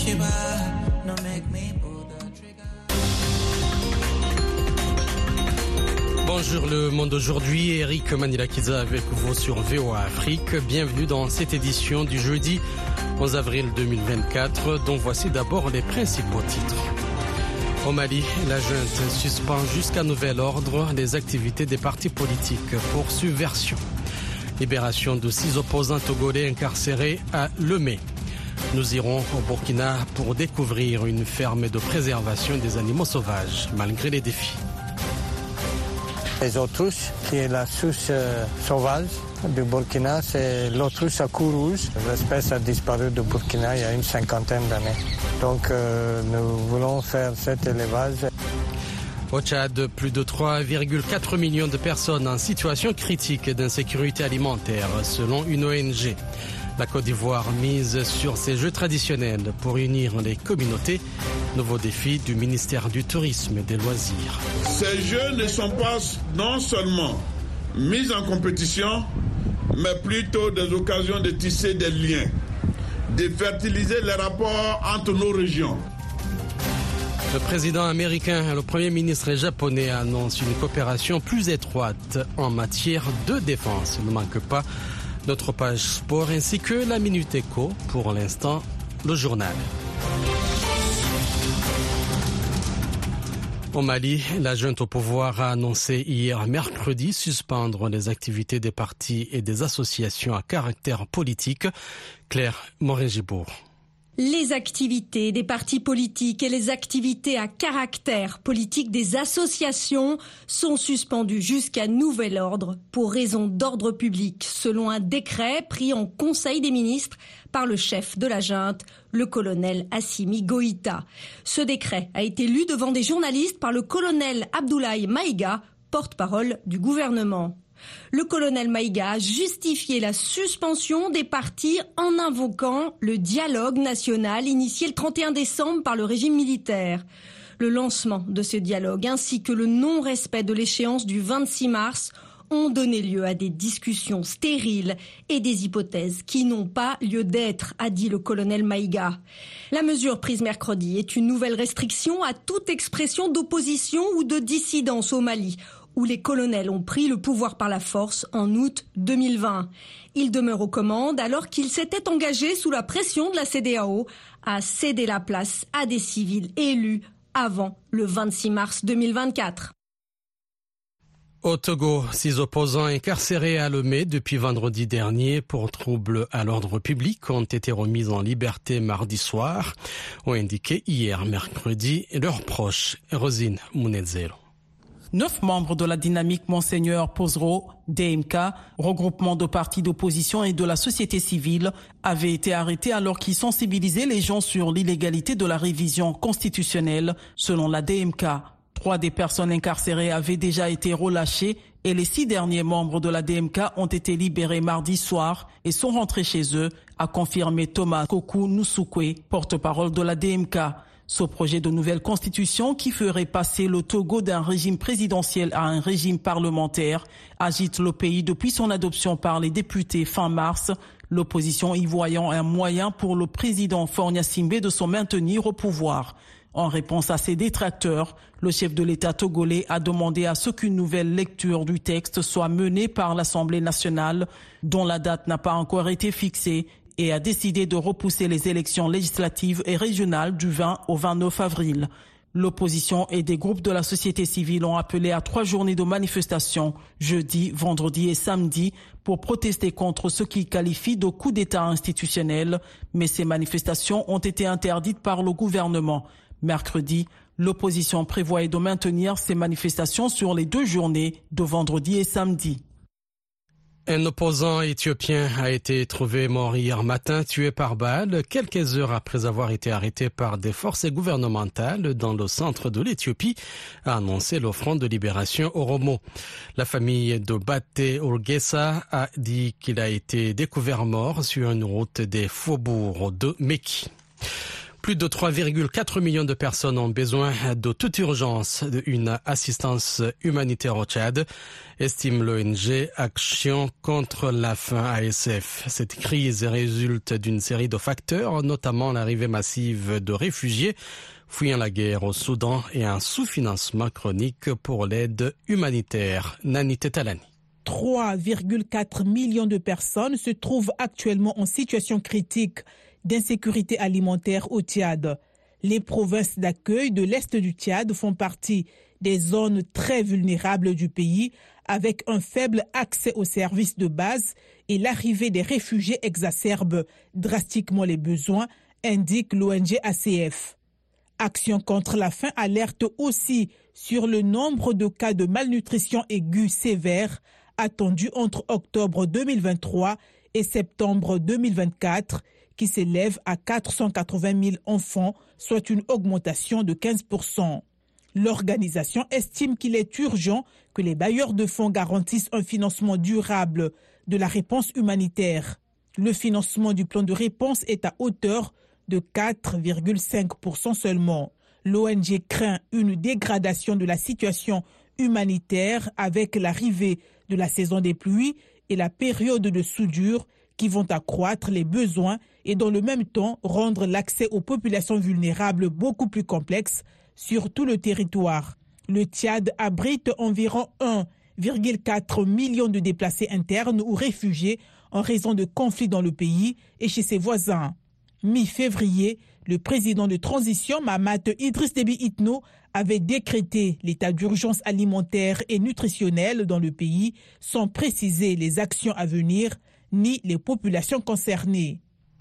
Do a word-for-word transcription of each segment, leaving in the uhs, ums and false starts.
Bonjour le monde aujourd'hui, Eric Manilakiza avec vous sur V O A Afrique. Bienvenue dans cette édition du jeudi onze avril deux mille vingt-quatre, dont voici d'abord les principaux titres. Au Mali, la junte suspend jusqu'à nouvel ordre les activités des partis politiques pour subversion. Libération de six opposants togolais incarcérés à Lemay. Nous irons au Burkina pour découvrir une ferme de préservation des animaux sauvages, malgré les défis. Les autruches, qui est la souche euh, sauvage du Burkina, c'est l'autruche à cou rouge. L'espèce a disparu du Burkina il y a une cinquantaine d'années. Donc euh, nous voulons faire cet élevage. Au Tchad, plus de trois virgule quatre millions de personnes en situation critique d'insécurité alimentaire, selon une O N G. La Côte d'Ivoire mise sur ses jeux traditionnels pour unir les communautés. Nouveau défi du ministère du Tourisme et des Loisirs. Ces jeux ne sont pas non seulement mis en compétition, mais plutôt des occasions de tisser des liens, de fertiliser les rapports entre nos régions. Le président américain et le premier ministre japonais annoncent une coopération plus étroite en matière de défense. Ne manque pas notre page sport ainsi que la Minute Éco. Pour l'instant, le journal. Au Mali, la junte au pouvoir a annoncé hier mercredi suspendre les activités des partis et des associations à caractère politique. Claire Morin-Gibourg. Les activités des partis politiques et les activités à caractère politique des associations sont suspendues jusqu'à nouvel ordre pour raison d'ordre public, selon un décret pris en Conseil des ministres par le chef de la junte, le colonel Assimi Goïta. Ce décret a été lu devant des journalistes par le colonel Abdoulaye Maïga, porte-parole du gouvernement. Le colonel Maïga a justifié la suspension des partis en invoquant le dialogue national initié le trente et un décembre par le régime militaire. Le lancement de ce dialogue ainsi que le non-respect de l'échéance du vingt-six mars ont donné lieu à des discussions stériles et des hypothèses qui n'ont pas lieu d'être, a dit le colonel Maïga. La mesure prise mercredi est une nouvelle restriction à toute expression d'opposition ou de dissidence au Mali, où les colonels ont pris le pouvoir par la force en août deux mille vingt. Ils demeurent aux commandes alors qu'ils s'étaient engagés sous la pression de la C E D E A O à céder la place à des civils élus avant le vingt-six mars deux mille vingt-quatre. Au Togo, six opposants incarcérés à Lomé depuis vendredi dernier pour troubles à l'ordre public ont été remis en liberté mardi soir, ont indiqué hier mercredi leurs proches. Rosine Mounezero. Neuf membres de la dynamique Monseigneur Pozero, D M K, regroupement de partis d'opposition et de la société civile, avaient été arrêtés alors qu'ils sensibilisaient les gens sur l'illégalité de la révision constitutionnelle, selon la D M K. Trois des personnes incarcérées avaient déjà été relâchées et les six derniers membres de la D M K ont été libérés mardi soir et sont rentrés chez eux, a confirmé Thomas Koku Nusukwe, porte-parole de la D M K. Ce projet de nouvelle constitution qui ferait passer le Togo d'un régime présidentiel à un régime parlementaire agite le pays depuis son adoption par les députés fin mars, l'opposition y voyant un moyen pour le président Faure Gnassingbé de se maintenir au pouvoir. En réponse à ses détracteurs, le chef de l'État togolais a demandé à ce qu'une nouvelle lecture du texte soit menée par l'Assemblée nationale, dont la date n'a pas encore été fixée, et a décidé de repousser les élections législatives et régionales du vingt au vingt-neuf avril. L'opposition et des groupes de la société civile ont appelé à trois journées de manifestation, jeudi, vendredi et samedi, pour protester contre ce qu'ils qualifient de coup d'État institutionnel, mais ces manifestations ont été interdites par le gouvernement. Mercredi, l'opposition prévoyait de maintenir ces manifestations sur les deux journées de vendredi et samedi. Un opposant éthiopien a été trouvé mort hier matin, tué par balle, quelques heures après avoir été arrêté par des forces gouvernementales dans le centre de l'Éthiopie, a annoncé le Front de libération Oromo. La famille de Bate Urgesa a dit qu'il a été découvert mort sur une route des faubourgs de Mekki. Plus de trois virgule quatre millions de personnes ont besoin de toute urgence d'une assistance humanitaire au Tchad, estime l'O N G Action contre la faim A S F. Cette crise résulte d'une série de facteurs, notamment l'arrivée massive de réfugiés fuyant la guerre au Soudan et un sous-financement chronique pour l'aide humanitaire. Nani Tetalani. trois virgule quatre millions de personnes se trouvent actuellement en situation critique d'insécurité alimentaire au Tchad. Les provinces d'accueil de l'Est du Tchad font partie des zones très vulnérables du pays, avec un faible accès aux services de base et l'arrivée des réfugiés exacerbe drastiquement les besoins, indique l'O N G A C F. Action contre la faim alerte aussi sur le nombre de cas de malnutrition aiguë sévère attendus entre octobre deux mille vingt-trois et septembre deux mille vingt-quatre, qui s'élève à quatre cent quatre-vingt mille enfants, soit une augmentation de quinze pour cent. L'organisation estime qu'il est urgent que les bailleurs de fonds garantissent un financement durable de la réponse humanitaire. Le financement du plan de réponse est à hauteur de quatre virgule cinq pour cent seulement. L'O N G craint une dégradation de la situation humanitaire avec l'arrivée de la saison des pluies et la période de soudure qui vont accroître les besoins et dans le même temps rendre l'accès aux populations vulnérables beaucoup plus complexe sur tout le territoire. Le Tchad abrite environ un virgule quatre million de déplacés internes ou réfugiés en raison de conflits dans le pays et chez ses voisins. Mi-février, le président de transition Mahamat Idriss Déby Itno avait décrété l'état d'urgence alimentaire et nutritionnelle dans le pays sans préciser les actions à venir ni les populations concernées.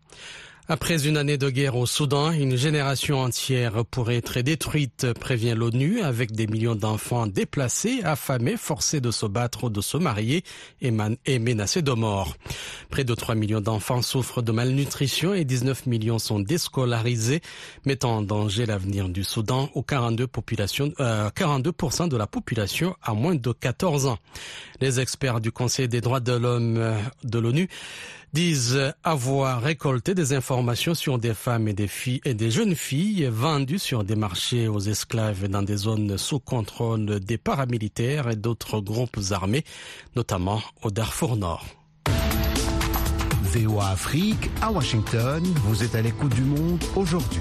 Après une année de guerre au Soudan, une génération entière pourrait être détruite, prévient l'ONU, avec des millions d'enfants déplacés, affamés, forcés de se battre ou de se marier et, man- et menacés de mort. Près de trois millions d'enfants souffrent de malnutrition et dix-neuf millions sont déscolarisés, mettant en danger l'avenir du Soudan aux quarante-deux, populations, euh, quarante-deux pour cent de la population à moins de quatorze ans. Les experts du Conseil des droits de l'homme de l'ONU disent avoir récolté des informations sur des femmes et des filles et des jeunes filles vendues sur des marchés aux esclaves dans des zones sous contrôle des paramilitaires et d'autres groupes armés, notamment au Darfour Nord. V O A Afrique, à Washington, vous êtes à l'écoute du monde aujourd'hui.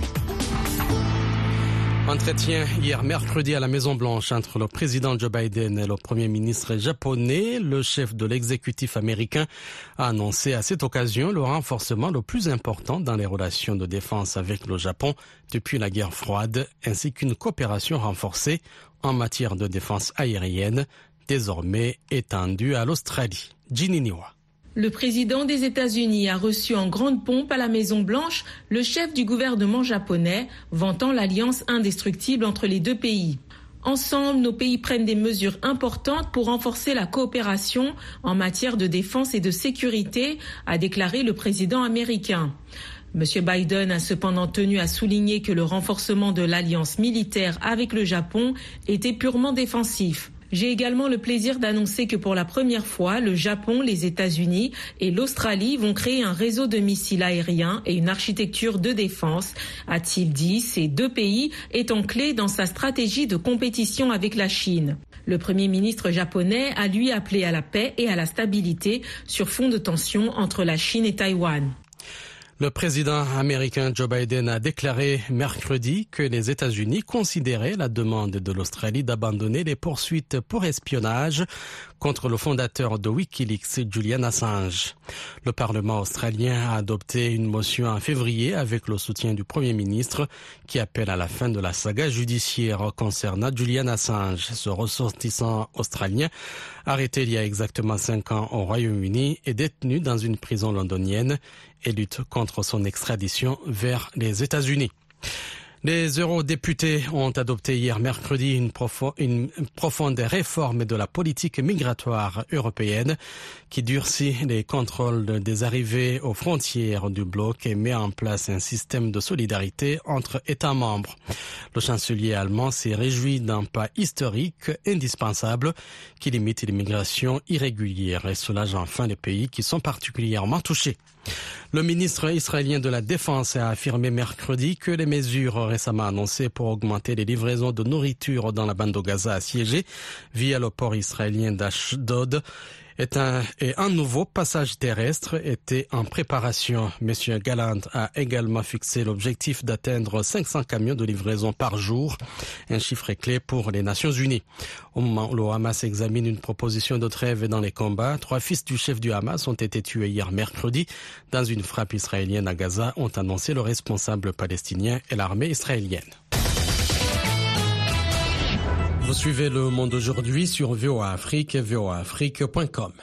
Entretien hier mercredi à la Maison-Blanche entre le président Joe Biden et le premier ministre japonais. Le chef de l'exécutif américain a annoncé à cette occasion le renforcement le plus important dans les relations de défense avec le Japon depuis la guerre froide, ainsi qu'une coopération renforcée en matière de défense aérienne, désormais étendue à l'Australie. Ginny Niwa. Le président des États-Unis a reçu en grande pompe à la Maison-Blanche le chef du gouvernement japonais, vantant l'alliance indestructible entre les deux pays. Ensemble, nos pays prennent des mesures importantes pour renforcer la coopération en matière de défense et de sécurité, a déclaré le président américain. Monsieur Biden a cependant tenu à souligner que le renforcement de l'alliance militaire avec le Japon était purement défensif. J'ai également le plaisir d'annoncer que pour la première fois, le Japon, les États-Unis et l'Australie vont créer un réseau de missiles aériens et une architecture de défense, a-t-il dit, ces deux pays étant clés dans sa stratégie de compétition avec la Chine. Le Premier ministre japonais a lui appelé à la paix et à la stabilité sur fond de tension entre la Chine et Taïwan. Le président américain Joe Biden a déclaré mercredi que les États-Unis considéraient la demande de l'Australie d'abandonner les poursuites pour espionnage contre le fondateur de Wikileaks, Julian Assange. Le Parlement australien a adopté une motion en février avec le soutien du Premier ministre qui appelle à la fin de la saga judiciaire concernant Julian Assange, ce ressortissant australien arrêté il y a exactement cinq ans au Royaume-Uni et détenu dans une prison londonienne et lutte contre son extradition vers les États-Unis. Les eurodéputés ont adopté hier mercredi une, profo- une profonde réforme de la politique migratoire européenne qui durcit les contrôles des arrivées aux frontières du bloc et met en place un système de solidarité entre États membres. Le chancelier allemand s'est réjoui d'un pas historique indispensable qui limite l'immigration irrégulière et soulage enfin les pays qui sont particulièrement touchés. Le ministre israélien de la Défense a affirmé mercredi que les mesures récemment annoncées pour augmenter les livraisons de nourriture dans la bande de Gaza assiégée via le port israélien d'Ashdod est un, et un nouveau passage terrestre était en préparation. Monsieur Galland a également fixé l'objectif d'atteindre cinq cents camions de livraison par jour, un chiffre clé pour les Nations Unies. Au moment où le Hamas examine une proposition de trêve dans les combats, trois fils du chef du Hamas ont été tués hier mercredi dans une frappe israélienne à Gaza, ont annoncé le responsable palestinien et l'armée israélienne. Vous suivez Le Monde aujourd'hui sur V O A Afrique et v o a afrique point com.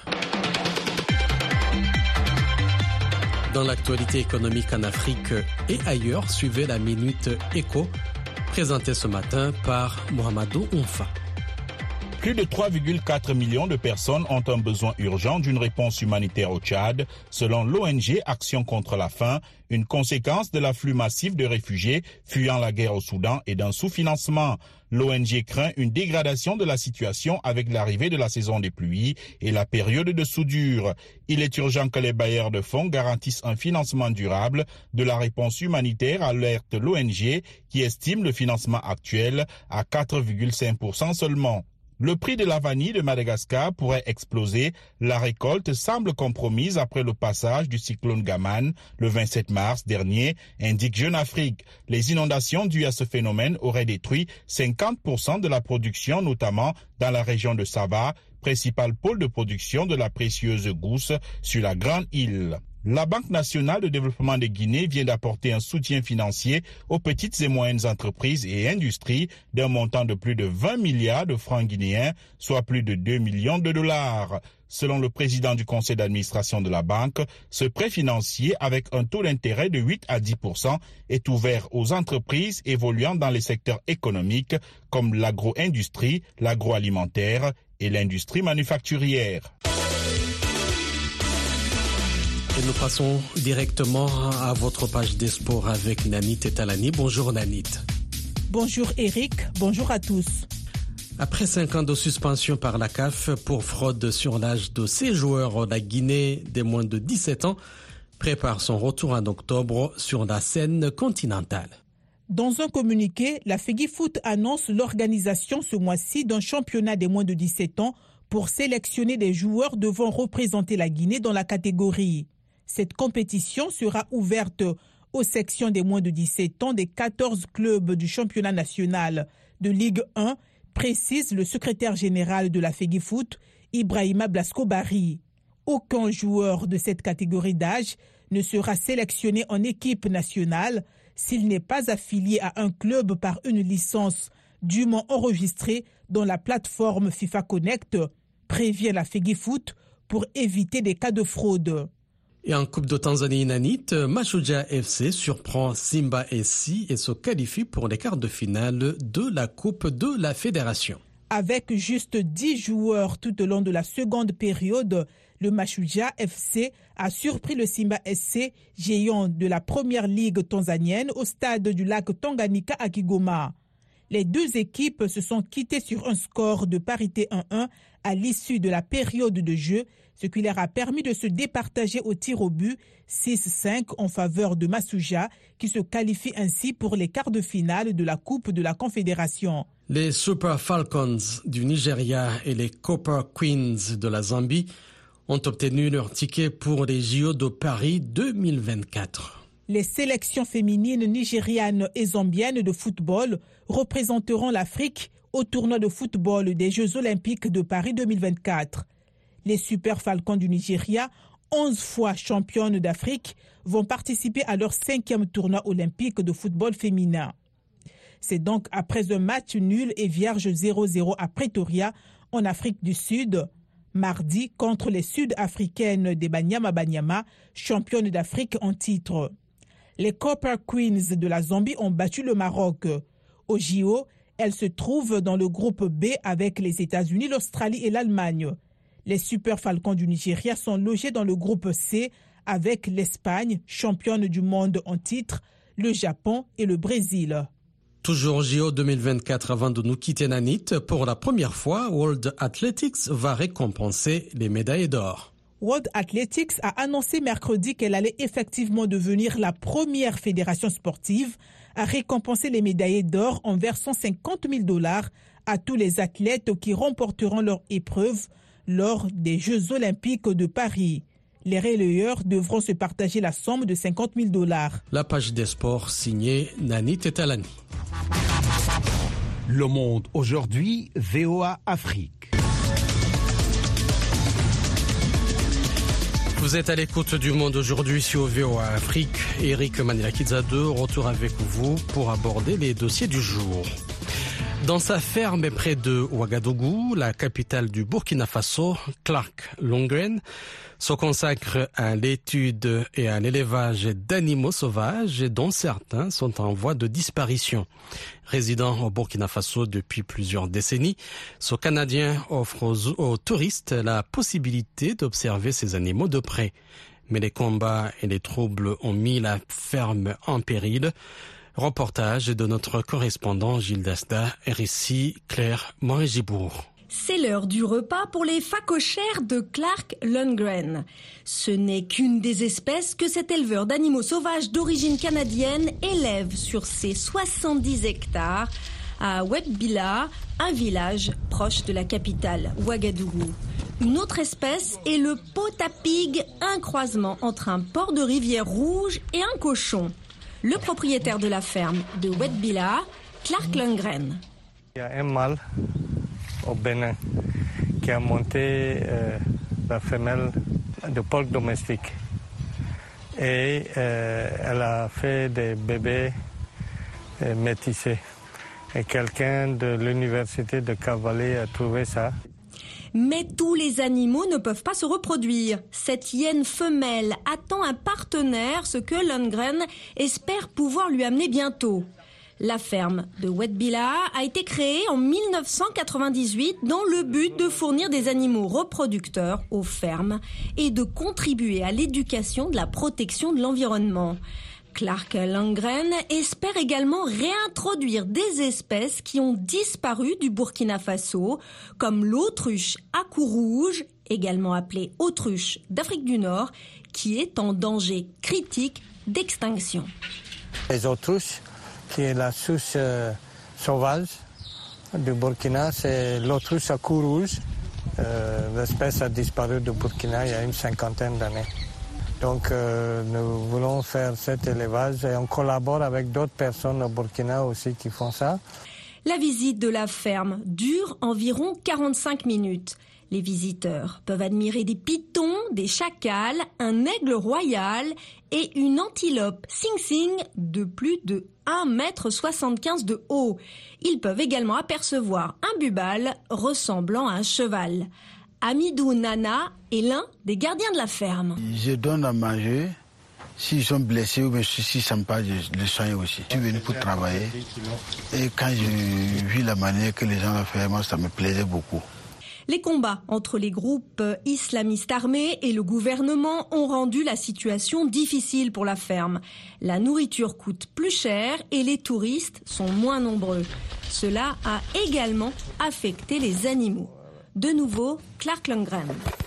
Dans l'actualité économique en Afrique et ailleurs, suivez la Minute Éco, présentée ce matin par Mohamedou Oumfa. Plus de trois virgule quatre millions de personnes ont un besoin urgent d'une réponse humanitaire au Tchad, selon l'O N G Action contre la faim, une conséquence de l'afflux massif de réfugiés fuyant la guerre au Soudan et d'un sous-financement. L'O N G craint une dégradation de la situation avec l'arrivée de la saison des pluies et la période de soudure. Il est urgent que les bailleurs de fonds garantissent un financement durable de la réponse humanitaire, alerte l'O N G qui estime le financement actuel à quatre virgule cinq pour cent seulement. Le prix de la vanille de Madagascar pourrait exploser. La récolte semble compromise après le passage du cyclone Gaman le vingt-sept mars dernier, indique Jeune Afrique. Les inondations dues à ce phénomène auraient détruit cinquante pour cent de la production, notamment dans la région de Sava, principal pôle de production de la précieuse gousse sur la Grande Île. La Banque nationale de développement de Guinée vient d'apporter un soutien financier aux petites et moyennes entreprises et industries d'un montant de plus de vingt milliards de francs guinéens, soit plus de deux millions de dollars. Selon le président du conseil d'administration de la banque, ce prêt financier avec un taux d'intérêt de huit à dix pour cent est ouvert aux entreprises évoluant dans les secteurs économiques comme l'agro-industrie, l'agroalimentaire et l'industrie manufacturière. Et nous passons directement à votre page des sports avec Nanit et Talani. Bonjour Nanit. Bonjour Eric, bonjour à tous. Après cinq ans de suspension par la C A F pour fraude sur l'âge de ses joueurs, la Guinée des moins de dix-sept ans prépare son retour en octobre sur la scène continentale. Dans un communiqué, la FEGIFOOT annonce l'organisation ce mois-ci d'un championnat des moins de dix-sept ans pour sélectionner des joueurs devant représenter la Guinée dans la catégorie. Cette compétition sera ouverte aux sections des moins de dix-sept ans des quatorze clubs du championnat national de Ligue un, précise le secrétaire général de la FEGIFOOT, Ibrahima Blasco-Barry. Aucun joueur de cette catégorie d'âge ne sera sélectionné en équipe nationale s'il n'est pas affilié à un club par une licence dûment enregistrée dans la plateforme FIFA Connect, prévient la FEGIFOOT pour éviter des cas de fraude. Et en Coupe de Tanzanie Nanit, Mashujaa F C surprend Simba S C et se qualifie pour les quarts de finale de la Coupe de la Fédération. Avec juste dix joueurs tout au long de la seconde période, le Mashujaa F C a surpris le Simba S C, géant de la première ligue tanzanienne, au stade du lac Tanganyika à Kigoma. Les deux équipes se sont quittées sur un score de parité un un à l'issue de la période de jeu, ce qui leur a permis de se départager au tir au but six cinq en faveur de Mashujaa, qui se qualifie ainsi pour les quarts de finale de la Coupe de la Confédération. Les Super Falcons du Nigeria et les Copper Queens de la Zambie ont obtenu leur ticket pour les J O de Paris deux mille vingt-quatre. Les sélections féminines nigérianes et zambiennes de football représenteront l'Afrique au tournoi de football des Jeux Olympiques de Paris deux mille vingt-quatre. Les Super Falcons du Nigeria, onze fois championnes d'Afrique, vont participer à leur cinquième tournoi olympique de football féminin. C'est donc après un match nul et vierge zéro zéro à Pretoria, en Afrique du Sud, mardi contre les Sud-Africaines des Banyama Banyama, championnes d'Afrique en titre. Les Copper Queens de la Zambie ont battu le Maroc. Au J O, elles se trouvent dans le groupe B avec les États-Unis, l'Australie et l'Allemagne. Les Super Falcons du Nigeria sont logés dans le groupe C avec l'Espagne, championne du monde en titre, le Japon et le Brésil. Toujours J O deux mille vingt-quatre avant de nous quitter Nanit, pour la première fois, World Athletics va récompenser les médailles d'or. World Athletics a annoncé mercredi qu'elle allait effectivement devenir la première fédération sportive à récompenser les médaillés d'or en versant cinquante mille dollars à tous les athlètes qui remporteront leur épreuve lors des Jeux olympiques de Paris. Les relayeurs devront se partager la somme de cinquante mille dollars. La page des sports signée Nani Tetalani. Le Monde aujourd'hui, V O A Afrique. Vous êtes à l'écoute du Monde aujourd'hui sur V O A Afrique. Eric Manilakidza deux, retour avec vous pour aborder les dossiers du jour. Dans sa ferme près de Ouagadougou, la capitale du Burkina Faso, Clark Lundgren se consacre à l'étude et à l'élevage d'animaux sauvages dont certains sont en voie de disparition. Résident au Burkina Faso depuis plusieurs décennies, ce Canadien offre aux, aux touristes la possibilité d'observer ces animaux de près. Mais les combats et les troubles ont mis la ferme en péril. Reportage de notre correspondant Gilles Dasda, R S I Claire Morégibourg. C'est l'heure du repas pour les phacochères de Clark Lundgren. Ce n'est qu'une des espèces que cet éleveur d'animaux sauvages d'origine canadienne élève sur ses soixante-dix hectares à Wetbila, un village proche de la capitale, Ouagadougou. Une autre espèce est le potapig, un croisement entre un porc de rivière rouge et un cochon. Le propriétaire de la ferme de Wetbila, Clark Lundgren. Il y a un mâle au Bénin qui a monté euh, la femelle de porc domestique. Et euh, elle a fait des bébés euh, métissés. Et quelqu'un de l'université de Cavalier a trouvé ça. Mais tous les animaux ne peuvent pas se reproduire. Cette hyène femelle attend un partenaire, ce que Lundgren espère pouvoir lui amener bientôt. La ferme de Wetbila a été créée en mille neuf cent quatre-vingt-dix-huit dans le but de fournir des animaux reproducteurs aux fermes et de contribuer à l'éducation de la protection de l'environnement. Clark Lundgren espère également réintroduire des espèces qui ont disparu du Burkina Faso, comme l'autruche à cou rouge, également appelée autruche d'Afrique du Nord, qui est en danger critique d'extinction. Les autruches, qui est la souche euh, sauvage du Burkina, c'est l'autruche à cou rouge. Euh, l'espèce a disparu du Burkina il y a une cinquantaine d'années. Donc euh, nous voulons faire cet élevage et on collabore avec d'autres personnes au Burkina aussi qui font ça. La visite de la ferme dure environ quarante-cinq minutes. Les visiteurs peuvent admirer des pitons, des chacals, un aigle royal et une antilope Sing-Sing de plus de un mètre soixante-quinze de haut. Ils peuvent également apercevoir un bubal ressemblant à un cheval. Amidou Nana est l'un des gardiens de la ferme. Je donne à manger. S'ils sont blessés ou s'ils ne sont pas, je les soigne aussi. Je suis venu pour travailler. Et quand j'ai vu la manière que les gens l'ont fait, moi, ça me plaisait beaucoup. Les combats entre les groupes islamistes armés et le gouvernement ont rendu la situation difficile pour la ferme. La nourriture coûte plus cher et les touristes sont moins nombreux. Cela a également affecté les animaux. De nouveau, Clark Lundgren.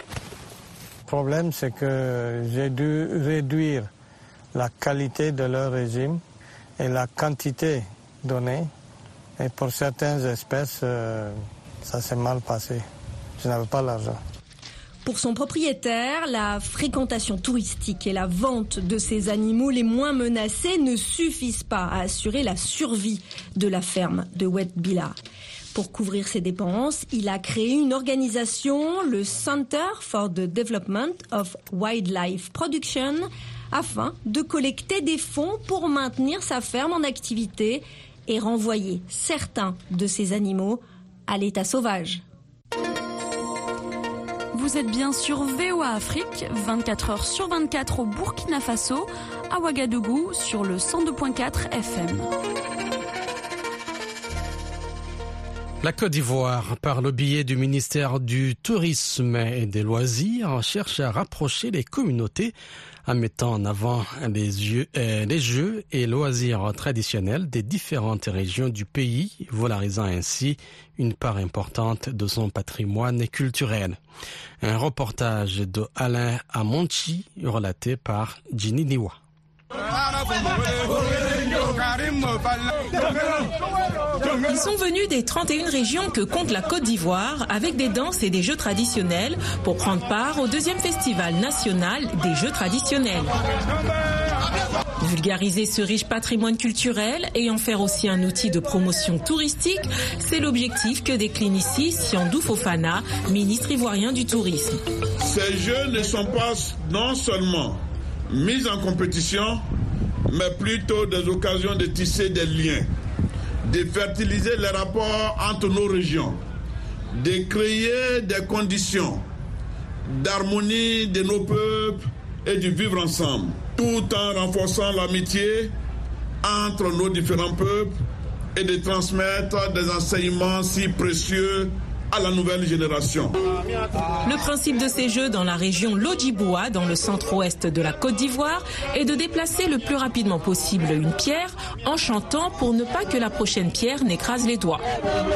Le problème, c'est que j'ai dû réduire la qualité de leur régime et la quantité donnée. Et pour certaines espèces, euh, ça s'est mal passé. Je n'avais pas l'argent. Pour son propriétaire, la fréquentation touristique et la vente de ces animaux les moins menacés ne suffisent pas à assurer la survie de la ferme de Wetbila. Pour couvrir ses dépenses, il a créé une organisation, le Center for the Development of Wildlife Production, afin de collecter des fonds pour maintenir sa ferme en activité et renvoyer certains de ces animaux à l'état sauvage. Vous êtes bien sur V O A Afrique, vingt-quatre heures sur vingt-quatre au Burkina Faso, à Ouagadougou sur le cent deux virgule quatre F M. La Côte d'Ivoire, par le biais du ministère du Tourisme et des Loisirs, cherche à rapprocher les communautés en mettant en avant les jeux, euh, les jeux et loisirs traditionnels des différentes régions du pays, valorisant ainsi une part importante de son patrimoine culturel. Un reportage de Alain Amonchi relaté par Ginny Niwa. Ils sont venus des trente et une régions que compte la Côte d'Ivoire avec des danses et des jeux traditionnels pour prendre part au deuxième festival national des jeux traditionnels. Vulgariser ce riche patrimoine culturel et en faire aussi un outil de promotion touristique, c'est l'objectif que décline ici Siandou Fofana, ministre ivoirien du Tourisme. Ces jeux ne sont pas non seulement mis en compétition, mais plutôt des occasions de tisser des liens, de fertiliser les rapports entre nos régions, de créer des conditions d'harmonie de nos peuples et de vivre ensemble, tout en renforçant l'amitié entre nos différents peuples et de transmettre des enseignements si précieux à la nouvelle génération. Le principe de ces jeux dans la région Lodjiboua, dans le centre-ouest de la Côte d'Ivoire, est de déplacer le plus rapidement possible une pierre en chantant pour ne pas que la prochaine pierre n'écrase les doigts.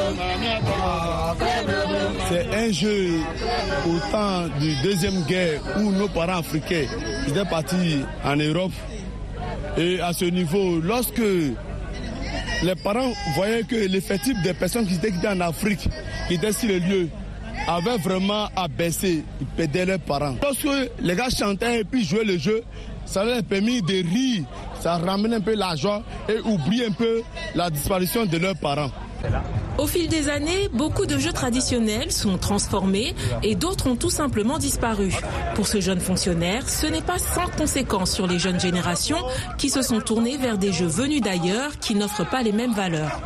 C'est un jeu au temps du deuxième guerre où nos parents africains étaient partis en Europe. Et à ce niveau, lorsque les parents voyaient que l'effectif des personnes qui étaient en Afrique, qui étaient sur le lieu, avait vraiment abaissé, ils perdaient leurs parents. Lorsque les gars chantaient et puis jouaient le jeu, ça leur a permis de rire, ça ramenait un peu la joie et oublier un peu la disparition de leurs parents. Au fil des années, beaucoup de jeux traditionnels sont transformés et d'autres ont tout simplement disparu. Pour ce jeune fonctionnaire, ce n'est pas sans conséquence sur les jeunes générations qui se sont tournées vers des jeux venus d'ailleurs qui n'offrent pas les mêmes valeurs.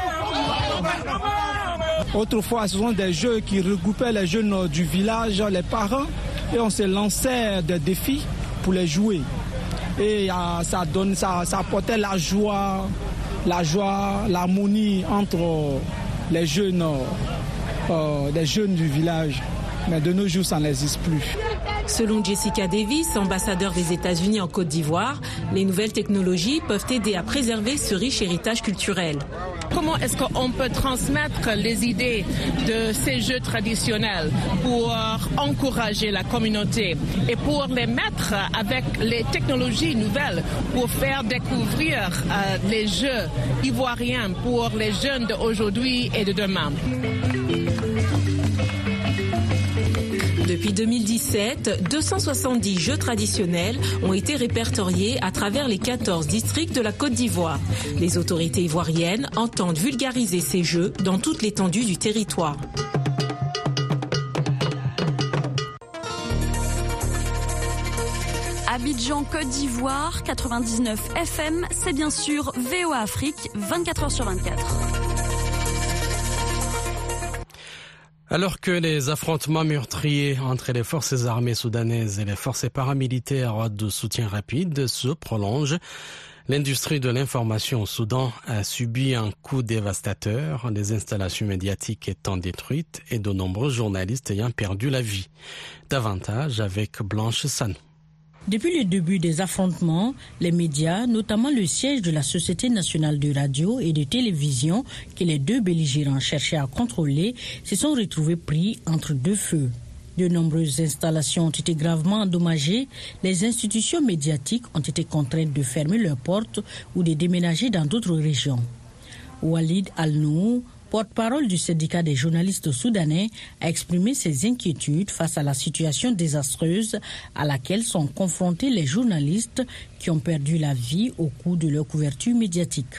Autrefois, ce sont des jeux qui regroupaient les jeunes du village, les parents, et on se lançait des défis pour les jouer. Et euh, ça, donne, ça, ça apportait la joie, la joie, l'harmonie entre les jeunes, euh, les jeunes du village. Mais de nos jours, ça n'existe plus. Selon Jessica Davis, ambassadeur des États-Unis en Côte d'Ivoire, les nouvelles technologies peuvent aider à préserver ce riche héritage culturel. Comment est-ce qu'on peut transmettre les idées de ces jeux traditionnels pour encourager la communauté et pour les mettre avec les technologies nouvelles pour faire découvrir euh, les jeux ivoiriens pour les jeunes d'aujourd'hui et de demain? Depuis deux mille dix-sept, deux cent soixante-dix jeux traditionnels ont été répertoriés à travers les quatorze districts de la Côte d'Ivoire. Les autorités ivoiriennes entendent vulgariser ces jeux dans toute l'étendue du territoire. Abidjan, Côte d'Ivoire, quatre-vingt-dix-neuf F M, c'est bien sûr V O A Afrique, vingt-quatre heures sur vingt-quatre. Alors que les affrontements meurtriers entre les forces armées soudanaises et les forces paramilitaires de soutien rapide se prolongent, l'industrie de l'information au Soudan a subi un coup dévastateur, les installations médiatiques étant détruites et de nombreux journalistes ayant perdu la vie. Davantage avec Blanche Sanou. Depuis le début des affrontements, les médias, notamment le siège de la Société nationale de radio et de télévision que les deux belligérants cherchaient à contrôler, se sont retrouvés pris entre deux feux. De nombreuses installations ont été gravement endommagées. Les institutions médiatiques ont été contraintes de fermer leurs portes ou de déménager dans d'autres régions. Walid Al-Nou, porte-parole du syndicat des journalistes soudanais, a exprimé ses inquiétudes face à la situation désastreuse à laquelle sont confrontés les journalistes qui ont perdu la vie au cours de leur couverture médiatique.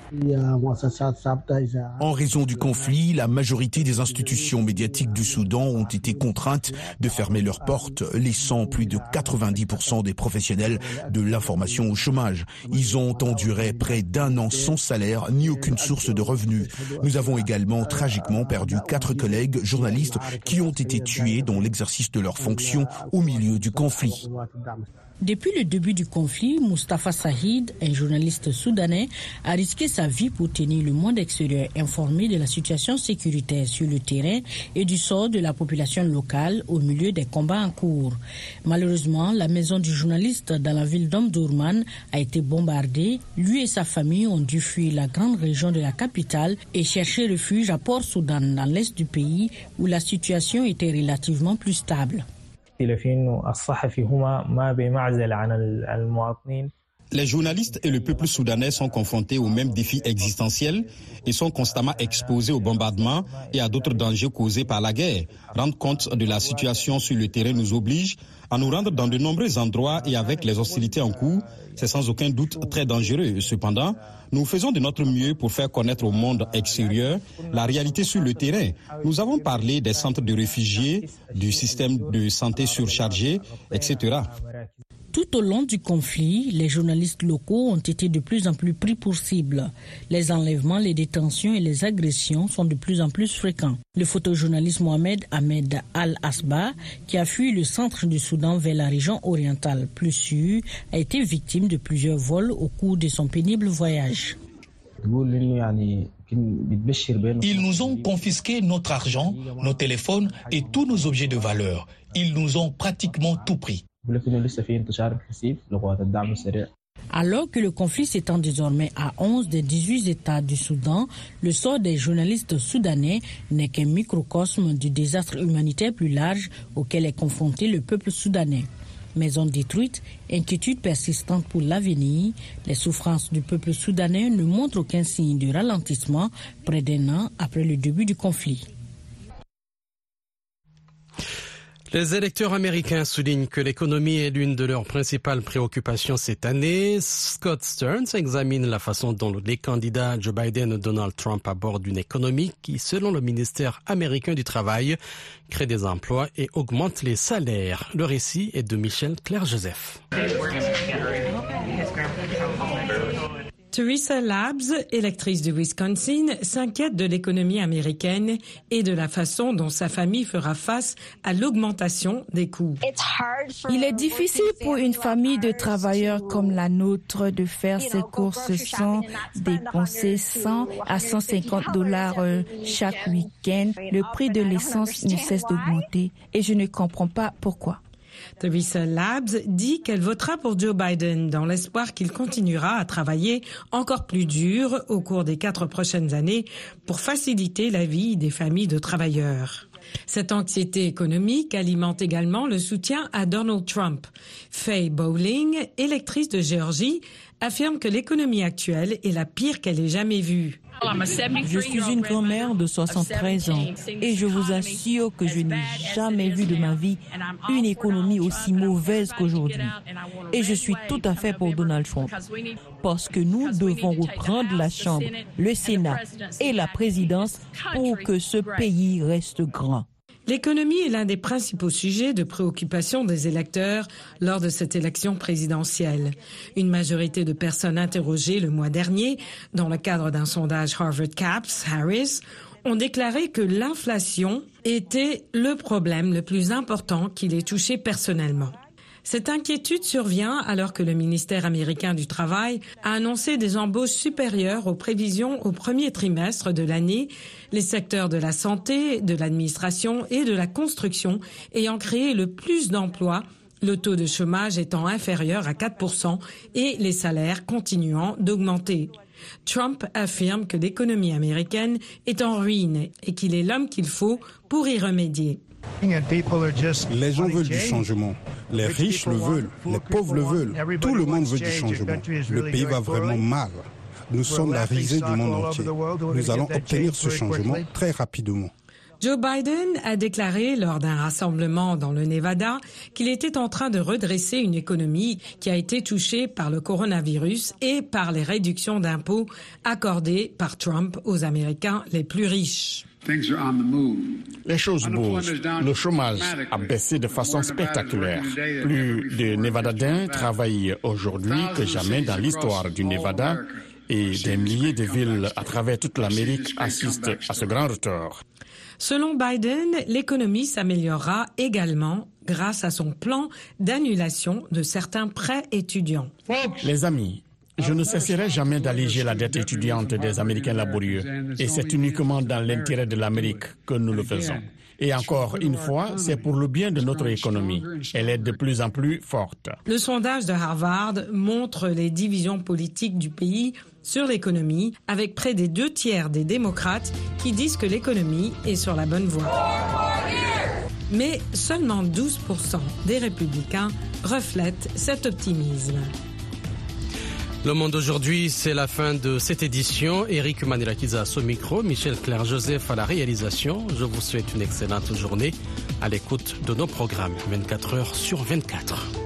En raison du conflit, la majorité des institutions médiatiques du Soudan ont été contraintes de fermer leurs portes, laissant plus de quatre-vingt-dix pour cent des professionnels de l'information au chômage. Ils ont enduré près d'un an sans salaire ni aucune source de revenus. Nous avons également tragiquement perdu quatre collègues journalistes qui ont été tués dans l'exercice de leurs fonctions au milieu du conflit. Depuis le début du conflit, Mustafa Sahid, un journaliste soudanais, a risqué sa vie pour tenir le monde extérieur informé de la situation sécuritaire sur le terrain et du sort de la population locale au milieu des combats en cours. Malheureusement, la maison du journaliste dans la ville d'Omdurman a été bombardée. Lui et sa famille ont dû fuir la grande région de la capitale et chercher refuge à Port Soudan, dans l'est du pays, où la situation était relativement plus stable. Les journalistes et le peuple soudanais sont confrontés aux mêmes défis existentiels et sont constamment exposés aux bombardements et à d'autres dangers causés par la guerre. Rendre compte de la situation sur le terrain nous oblige à nous rendre dans de nombreux endroits et avec les hostilités en cours, c'est sans aucun doute très dangereux. Cependant, nous faisons de notre mieux pour faire connaître au monde extérieur la réalité sur le terrain. Nous avons parlé des centres de réfugiés, du système de santé surchargé, et cetera. Tout au long du conflit, les journalistes locaux ont été de plus en plus pris pour cible. Les enlèvements, les détentions et les agressions sont de plus en plus fréquents. Le photojournaliste Mohamed Ahmed Al-Asba, qui a fui le centre du Soudan vers la région orientale plus sûre, a été victime de plusieurs vols au cours de son pénible voyage. Ils nous ont confisqué notre argent, nos téléphones et tous nos objets de valeur. Ils nous ont pratiquement tout pris. Alors que le conflit s'étend désormais à onze des dix-huit États du Soudan, le sort des journalistes soudanais n'est qu'un microcosme du désastre humanitaire plus large auquel est confronté le peuple soudanais. Maisons détruites, inquiétude persistante pour l'avenir, les souffrances du peuple soudanais ne montrent aucun signe de ralentissement près d'un an après le début du conflit. Les électeurs américains soulignent que l'économie est l'une de leurs principales préoccupations cette année. Scott Stearns examine la façon dont les candidats Joe Biden et Donald Trump abordent une économie qui, selon le ministère américain du Travail, crée des emplois et augmente les salaires. Le récit est de Michel Claire-Joseph. Teresa Labs, électrice du Wisconsin, s'inquiète de l'économie américaine et de la façon dont sa famille fera face à l'augmentation des coûts. Il est difficile pour une famille de travailleurs comme la nôtre de faire ses courses sans dépenser cent à cent cinquante dollars chaque week-end. Le prix de l'essence ne cesse d'augmenter et je ne comprends pas pourquoi. Teresa Labs dit qu'elle votera pour Joe Biden dans l'espoir qu'il continuera à travailler encore plus dur au cours des quatre prochaines années pour faciliter la vie des familles de travailleurs. Cette anxiété économique alimente également le soutien à Donald Trump. Faye Bowling, électrice de Géorgie, affirme que l'économie actuelle est la pire qu'elle ait jamais vue. Je suis une grand-mère de soixante-treize ans et je vous assure que je n'ai jamais vu de ma vie une économie aussi mauvaise qu'aujourd'hui. Et je suis tout à fait pour Donald Trump parce que nous devons reprendre la Chambre, le Sénat et la présidence pour que ce pays reste grand. L'économie est l'un des principaux sujets de préoccupation des électeurs lors de cette élection présidentielle. Une majorité de personnes interrogées le mois dernier, dans le cadre d'un sondage Harvard Caps Harris, ont déclaré que l'inflation était le problème le plus important qui les touchait personnellement. Cette inquiétude survient alors que le ministère américain du Travail a annoncé des embauches supérieures aux prévisions au premier trimestre de l'année, les secteurs de la santé, de l'administration et de la construction ayant créé le plus d'emplois, le taux de chômage étant inférieur à quatre pour cent et les salaires continuant d'augmenter. Trump affirme que l'économie américaine est en ruine et qu'il est l'homme qu'il faut pour y remédier. Les gens veulent du changement. Les riches le veulent, les pauvres le veulent. Tout le monde veut du changement. Le pays va vraiment mal. Nous sommes la risée du monde entier. Nous allons obtenir ce changement très rapidement. Joe Biden a déclaré lors d'un rassemblement dans le Nevada qu'il était en train de redresser une économie qui a été touchée par le coronavirus et par les réductions d'impôts accordées par Trump aux Américains les plus riches. Les choses bougent. Le chômage a baissé de façon spectaculaire. Plus de Nevadadiens travaillent aujourd'hui que jamais dans l'histoire du Nevada Et des milliers de villes à travers toute l'Amérique assistent à ce grand retour. Selon Biden, l'économie s'améliorera également grâce à son plan d'annulation de certains prêts étudiants. Les amis, je ne cesserai jamais d'alléger la dette étudiante des Américains laborieux. Et c'est uniquement dans l'intérêt de l'Amérique que nous le faisons. Et encore une fois, c'est pour le bien de notre économie. Elle est de plus en plus forte. Le sondage de Harvard montre les divisions politiques du pays sur l'économie, avec près des deux tiers des démocrates qui disent que l'économie est sur la bonne voie. Mais seulement douze pour cent des républicains reflètent cet optimisme. Le Monde aujourd'hui, c'est la fin de cette édition. Eric Manirakiza au micro, Michel Claire-Joseph à la réalisation. Je vous souhaite une excellente journée à l'écoute de nos programmes vingt-quatre heures sur vingt-quatre.